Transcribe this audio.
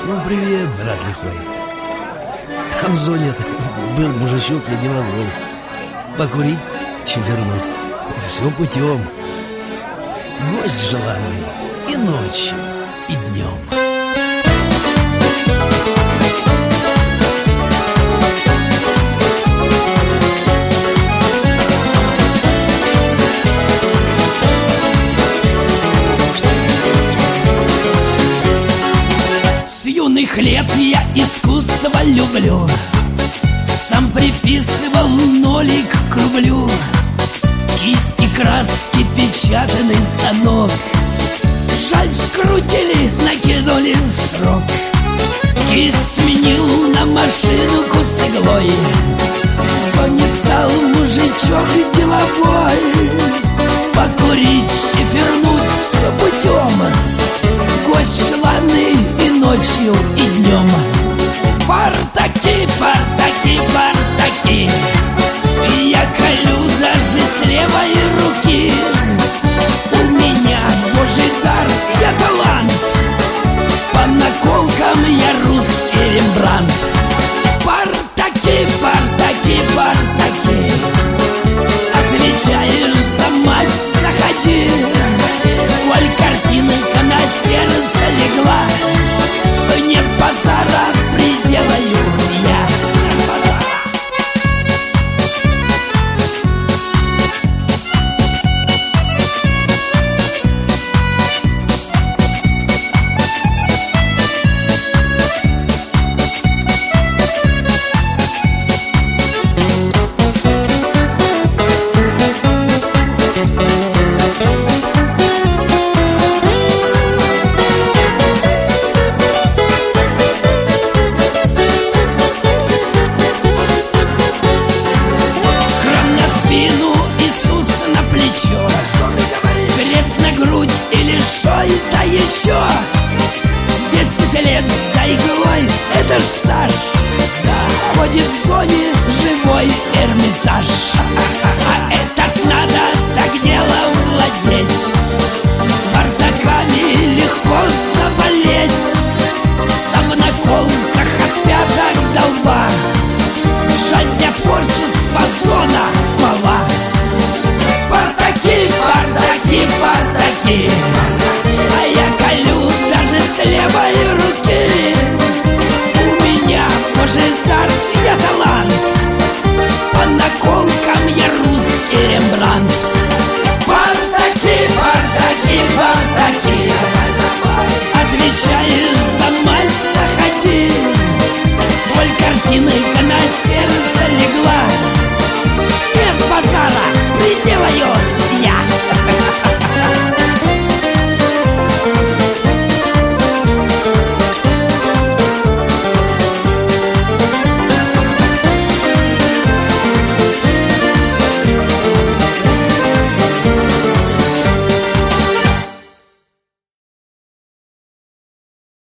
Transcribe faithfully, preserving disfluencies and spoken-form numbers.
Ну, привет, брат лихой. А в зоне был мужичок я деловой. Покурить, чевернуть. Все путем. Гость желанный и ночью, и днем. С юных лет я искусство люблю. Сам приписывал нолик к рублю. Кисти, краски, печатный станок. Жаль, скрутили, накинули срок. Кисть сменил на машинку с иглой. В зоне стал мужичок деловой. Покурить, чефернуть, все путем. Гость желанный и ночью, и днем. Партаки, партаки, партаки. Я колю даже с левой руки. У меня божий дар, я талант. По наколкам я русский Рембрандт. Партаки, партаки, партаки. Отвечаешь за масть, заходи. Коль картинка на сердце легла, нет базара, приделаю я. Да еще десять лет за иглой, это ж стаж. Ходит в зоне живой Эрмитаж. А это ж надо так делом владеть. Бардаками легко заболеть. Сам на колках от пяток до лба. Жаль, для творчества зона мала. Бардаки, бардаки, бардаки. А я колю даже с левой руки. У меня божий дар, я талант. По наколкам я русский Рембрандт. Бардаки, бардаки, бардаки. Отвечаешь за масть, заходи. Коль картинка на сердце